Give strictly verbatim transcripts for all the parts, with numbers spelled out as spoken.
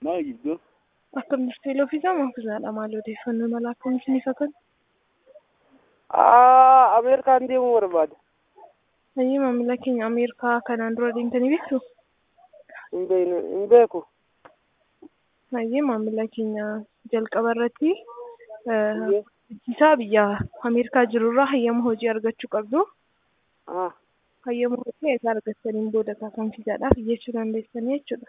Akkam jirtu Iloofisaa Mahfuuzaadha. Maal odeeffannoo mala akkam isinii fakkaata? Ah, Ameerikaan deemuu barbaada. Hayyee maamila keenya Ameerikaa kanaan dura deemtanii beektu? Hin beekne, hin beeku. Hayyee maamila keenya jalqaba irratti hojjechiisaa biyya Ameerikaa jirurraa hayyama hojii argachuu qabdu. Ah, Hayyama hojii egaa argattaniin booda kaasanfiisaadhaaf iyyachuu dandeessanii jechuudha.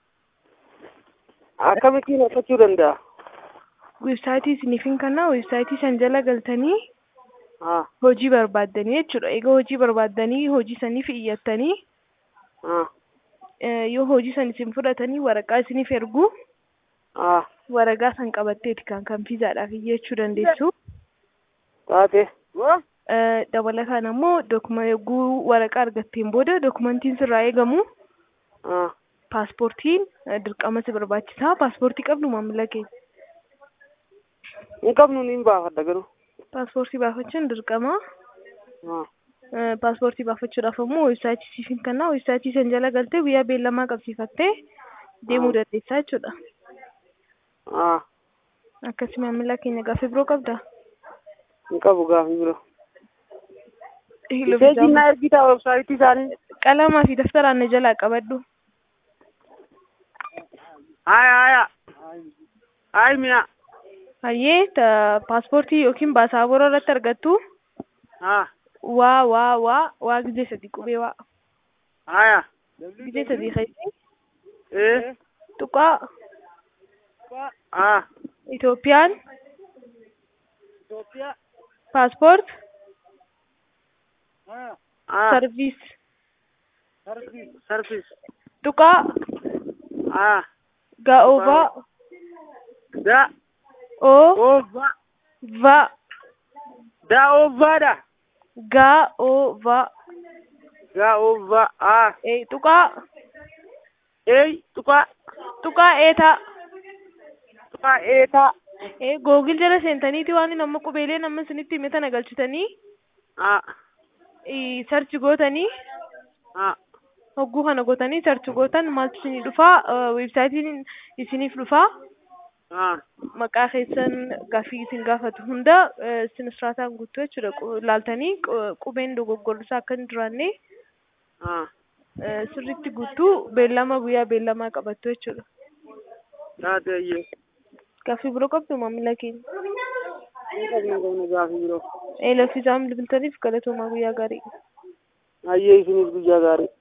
akkamittiin hojjechuu danda'a? Weebsaayitii isiniif hin kennaa, weebsaayitii san jala galtanii Ah, hojii barbaaddanii jechuudha. Egaa hojii barbaaddanii hojii saniif iyyattanii ah, eh, yoo hojii san isin fudhatanii waraqaa isiniif ergu ah, waraqaa san qabatteeti kan kan fiizaadhaaf iyyachuu dandeessu. taate. Eh, dabalataan ammoo dookuma eeguu waraqaa argatteen booda dookumentiin sirraa eegamu Ah, paaspoortiin eh, dirqama si barbaachisaa. Paaspoortii qabdu maamila keenya. hin qabnu niin baafadha garuu. Paaspoortii baafachuun dirqama. Ah, Eh, paaspoortii baafachuudhaaf ammoo weebsaayitii siif hin kennaa. Weebsaayitii san jala galtee guyyaa beellamaa qabsiifattee deemuu dandeessaa jechuudha. ah, Akkasii maamila keenya gaaffii biroo qabdaa? hin qabu gaaffii biroo. Iloofisaa Meseejiin na ergitaa websaayitii isaanii. qalamaa fi daftaraan na jalaa qabadhu. Haya, haya. Hayi mi'a. Hayyee ta- paaspoortii yookiin baasaabora irratti argattu Ah, waa waa waa waa gizee sadii qubee waa haya. gizee sadii keessi Eh, tuqaa ah. Itoophiyaan Itoophiyaa. paaspoort Ah, sarviis sarfis. tuqaa Ah, gaa'oovaa da, oo ova, va da ovada. gaa'oovaa Ga ova. Ah, ee tuqaa ei, tuka, tuqaa eetaa tuka eta. ee googil jala seentaniiti waan nama qubeelee nama isinitti hime tana galchitanii Ah, ii, sarchi gootanii ah, hogguu kana gootanii sarchi gootan maaltu isinii dhufaa eh, weebsaayitiin isiniif dhufaa ah, maqaa keessan gaaffii isin gaafatu hunda eh, isin siraataan guutuu jechuudha. Qu- laaltanii qu- qubeen dogoggorsaa akka hin jiraanne ah. eh, sirriitti guutuu beellama guyyaa beellamaa qabattu jechuudha. Taate iyyee. Gaaffii biroo qabdu maamila keenya. Hin qabnu qabnu gaaffii biroo. Eelaffisaa bilbiltaniif galatoomaa guyyaa gaarii. Hayyee isinis guyyaa gaarii.